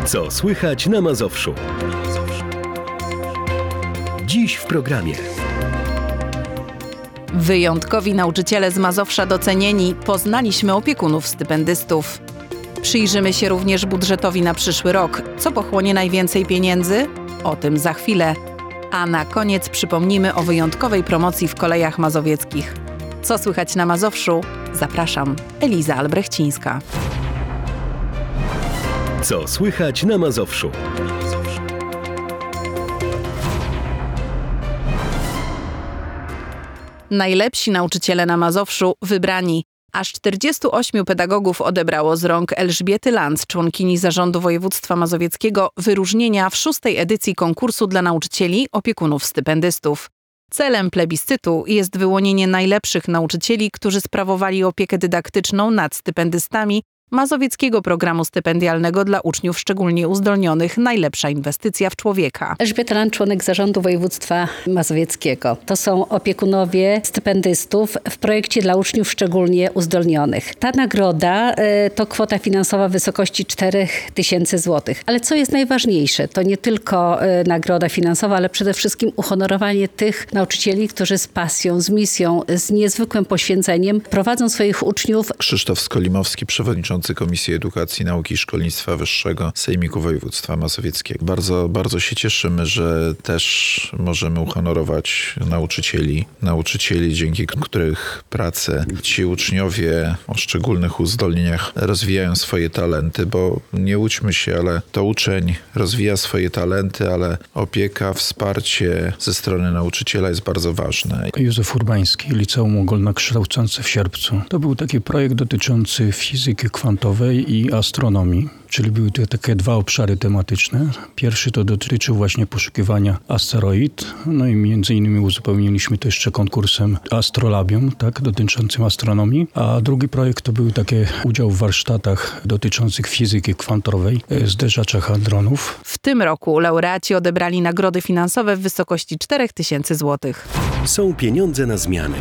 Co słychać na Mazowszu? Dziś w programie. Wyjątkowi nauczyciele z Mazowsza docenieni, poznaliśmy opiekunów stypendystów. Przyjrzymy się również budżetowi na przyszły rok. Co pochłonie najwięcej pieniędzy? O tym za chwilę. A na koniec przypomnimy o wyjątkowej promocji w kolejach mazowieckich. Co słychać na Mazowszu? Zapraszam, Eliza Albrechcińska. Co słychać na Mazowszu? Najlepsi nauczyciele na Mazowszu wybrani. Aż 48 pedagogów odebrało z rąk Elżbiety Lanc, członkini Zarządu Województwa Mazowieckiego, wyróżnienia w 6. edycji konkursu dla nauczycieli, opiekunów stypendystów. Celem plebiscytu jest wyłonienie najlepszych nauczycieli, którzy sprawowali opiekę dydaktyczną nad stypendystami Mazowieckiego Programu Stypendialnego dla uczniów szczególnie uzdolnionych Najlepsza inwestycja w człowieka. Elżbieta Lanc, członek Zarządu Województwa Mazowieckiego. To są opiekunowie stypendystów w projekcie dla uczniów szczególnie uzdolnionych. Ta nagroda to kwota finansowa w wysokości 4000 zł. Ale co jest najważniejsze, to nie tylko nagroda finansowa, ale przede wszystkim uhonorowanie tych nauczycieli, którzy z pasją, z misją, z niezwykłym poświęceniem prowadzą swoich uczniów. Krzysztof Skolimowski, przewodniczący Komisji Edukacji, Nauki i Szkolnictwa Wyższego Sejmiku Województwa Mazowieckiego. Bardzo się cieszymy, że też możemy uhonorować nauczycieli, dzięki których pracę ci uczniowie o szczególnych uzdolnieniach rozwijają swoje talenty, bo nie łudźmy się, ale to uczeń rozwija swoje talenty, ale opieka, wsparcie ze strony nauczyciela jest bardzo ważne. Józef Urbański, Liceum Ogólnokształcące w Sierpcu. To był taki projekt dotyczący fizyki kwantowej i astronomii, czyli były to takie dwa obszary tematyczne. Pierwszy to dotyczył właśnie poszukiwania asteroid, no i między innymi uzupełniliśmy to jeszcze konkursem Astrolabium, dotyczącym astronomii, a drugi projekt to był taki udział w warsztatach dotyczących fizyki kwantowej, zderzaczach hadronów. W tym roku laureaci odebrali nagrody finansowe w wysokości 4000 zł. Są pieniądze na zmiany.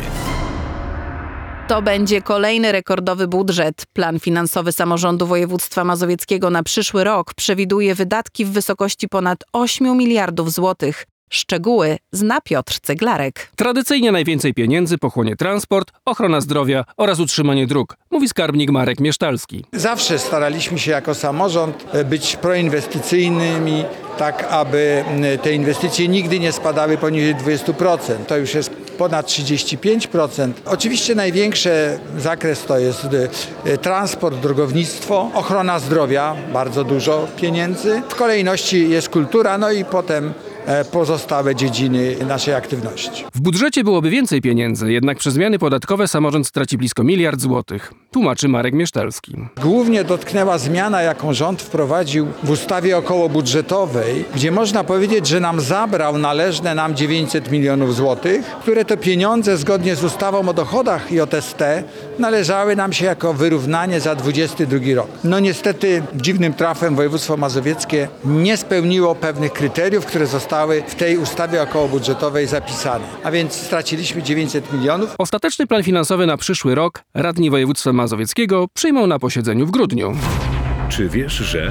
To będzie kolejny rekordowy budżet. Plan finansowy Samorządu Województwa Mazowieckiego na przyszły rok przewiduje wydatki w wysokości ponad 8 miliardów złotych. Szczegóły zna Piotr Ceglarek. Tradycyjnie najwięcej pieniędzy pochłonie transport, ochrona zdrowia oraz utrzymanie dróg, mówi skarbnik Marek Miesztalski. Zawsze staraliśmy się jako samorząd być proinwestycyjnymi, tak aby te inwestycje nigdy nie spadały poniżej 20%. To już jest ponad 35%. Oczywiście największy zakres to jest transport, drogownictwo, ochrona zdrowia, bardzo dużo pieniędzy. W kolejności jest kultura, no i potem pozostałe dziedziny naszej aktywności. W budżecie byłoby więcej pieniędzy, jednak przez zmiany podatkowe samorząd straci blisko 1 miliard złotych, tłumaczy Marek Miesztalski. Głównie dotknęła zmiana, jaką rząd wprowadził w ustawie okołobudżetowej, gdzie można powiedzieć, że nam zabrał należne nam 900 milionów złotych, które to pieniądze zgodnie z ustawą o dochodach i JST należały nam się jako wyrównanie za 2022 rok. No niestety dziwnym trafem województwo mazowieckie nie spełniło pewnych kryteriów, które zostały w tej ustawie okołobudżetowej zapisane. A więc straciliśmy 900 milionów. Ostateczny plan finansowy na przyszły rok radni województwa mazowieckiego przyjmą na posiedzeniu w grudniu. Czy wiesz, że...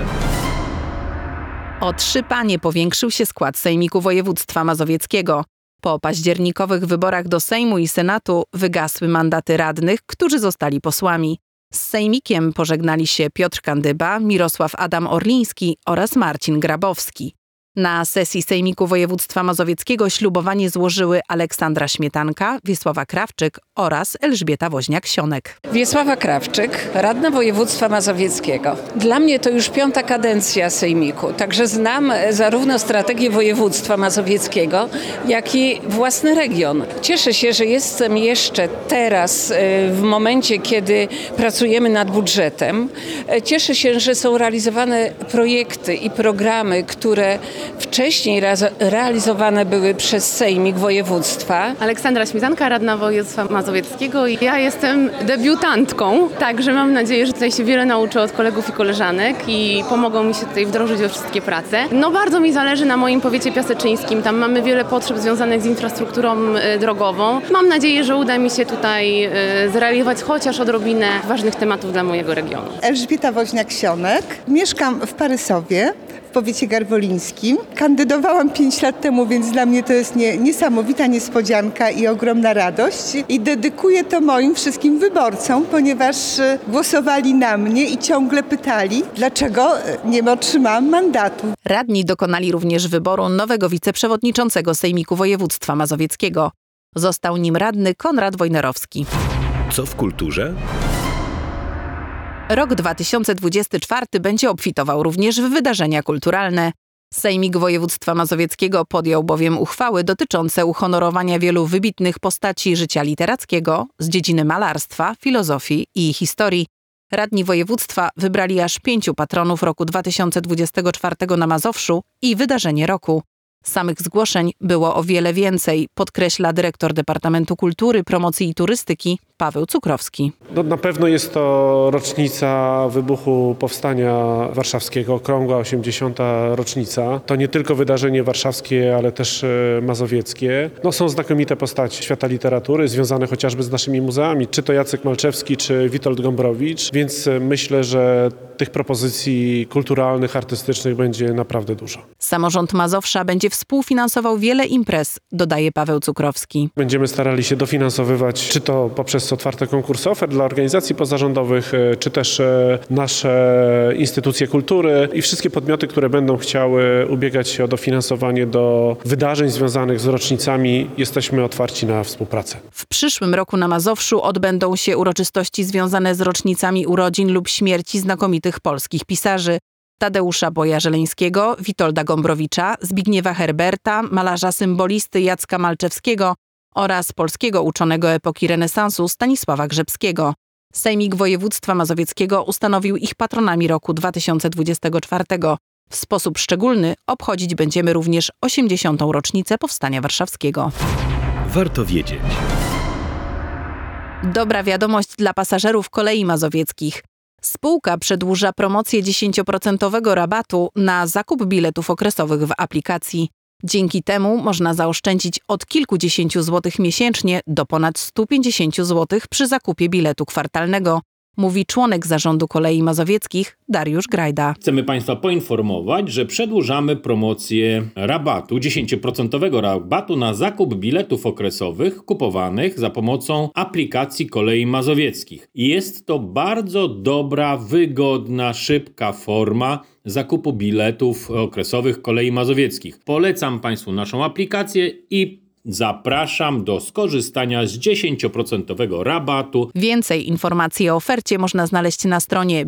O 3 panie powiększył się skład Sejmiku Województwa Mazowieckiego. Po październikowych wyborach do Sejmu i Senatu wygasły mandaty radnych, którzy zostali posłami. Z Sejmikiem pożegnali się Piotr Kandyba, Mirosław Adam Orliński oraz Marcin Grabowski. Na sesji Sejmiku Województwa Mazowieckiego ślubowanie złożyły Aleksandra Śmietanka, Wiesława Krawczyk oraz Elżbieta Woźniak-Sionek. Wiesława Krawczyk, radna województwa mazowieckiego. Dla mnie to już 5. kadencja Sejmiku, także znam zarówno strategię województwa mazowieckiego, jak i własny region. Cieszę się, że jestem jeszcze teraz w momencie, kiedy pracujemy nad budżetem. Cieszę się, że są realizowane projekty i programy, które wcześniej realizowane były przez Sejmik Województwa. Aleksandra Śmietanka, radna województwa mazowieckiego. Ja jestem debiutantką, także mam nadzieję, że tutaj się wiele nauczę od kolegów i koleżanek i pomogą mi się tutaj wdrożyć we wszystkie prace. No bardzo mi zależy na moim powiecie piaseczyńskim. Tam mamy wiele potrzeb związanych z infrastrukturą drogową. Mam nadzieję, że uda mi się tutaj zrealizować chociaż odrobinę ważnych tematów dla mojego regionu. Elżbieta Woźniak-Sionek. Mieszkam w Parysowie, w powiecie garwolińskim. Kandydowałam 5 lat temu, więc dla mnie to jest niesamowita niespodzianka i ogromna radość. I dedykuję to moim wszystkim wyborcom, ponieważ głosowali na mnie i ciągle pytali, dlaczego nie otrzymałam mandatu. Radni dokonali również wyboru nowego wiceprzewodniczącego Sejmiku Województwa Mazowieckiego. Został nim radny Konrad Wojnerowski. Co w kulturze? Rok 2024 będzie obfitował również w wydarzenia kulturalne. Sejmik Województwa Mazowieckiego podjął bowiem uchwały dotyczące uhonorowania wielu wybitnych postaci życia literackiego z dziedziny malarstwa, filozofii i historii. Radni województwa wybrali aż 5 patronów roku 2024 na Mazowszu i wydarzenie roku. Samych zgłoszeń było o wiele więcej, podkreśla dyrektor Departamentu Kultury, Promocji i Turystyki Paweł Cukrowski. No, na pewno jest to rocznica wybuchu Powstania Warszawskiego, okrągła 80. rocznica. To nie tylko wydarzenie warszawskie, ale też mazowieckie. No, są znakomite postaci świata literatury, związane chociażby z naszymi muzeami, czy to Jacek Malczewski, czy Witold Gombrowicz, więc myślę, że tych propozycji kulturalnych, artystycznych będzie naprawdę dużo. Samorząd Mazowsza będzie współfinansował wiele imprez, dodaje Paweł Cukrowski. Będziemy starali się dofinansowywać, czy to poprzez otwarte konkursy ofert dla organizacji pozarządowych, czy też nasze instytucje kultury i wszystkie podmioty, które będą chciały ubiegać się o dofinansowanie do wydarzeń związanych z rocznicami. Jesteśmy otwarci na współpracę. W przyszłym roku na Mazowszu odbędą się uroczystości związane z rocznicami urodzin lub śmierci znakomitych polskich pisarzy. Tadeusza Boja-Żeleńskiego, Witolda Gombrowicza, Zbigniewa Herberta, malarza symbolisty Jacka Malczewskiego oraz polskiego uczonego epoki renesansu Stanisława Grzebskiego. Sejmik Województwa Mazowieckiego ustanowił ich patronami roku 2024. W sposób szczególny obchodzić będziemy również 80. rocznicę Powstania Warszawskiego. Warto wiedzieć. Dobra wiadomość dla pasażerów kolei mazowieckich. Spółka przedłuża promocję 10% rabatu na zakup biletów okresowych w aplikacji. Dzięki temu można zaoszczędzić od kilkudziesięciu złotych miesięcznie do ponad 150 zł przy zakupie biletu kwartalnego, mówi członek zarządu Kolei Mazowieckich Dariusz Grajda. Chcemy Państwa poinformować, że przedłużamy promocję rabatu, 10% rabatu na zakup biletów okresowych kupowanych za pomocą aplikacji Kolei Mazowieckich. Jest to bardzo dobra, wygodna, szybka forma zakupu biletów okresowych Kolei Mazowieckich. Polecam Państwu naszą aplikację i zapraszam do skorzystania z 10% rabatu. Więcej informacji o ofercie można znaleźć na stronie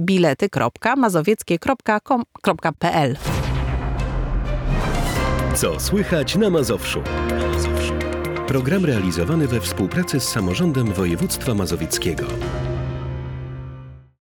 bilety.mazowieckie.com.pl. Co słychać na Mazowszu? Program realizowany we współpracy z Samorządem Województwa Mazowieckiego.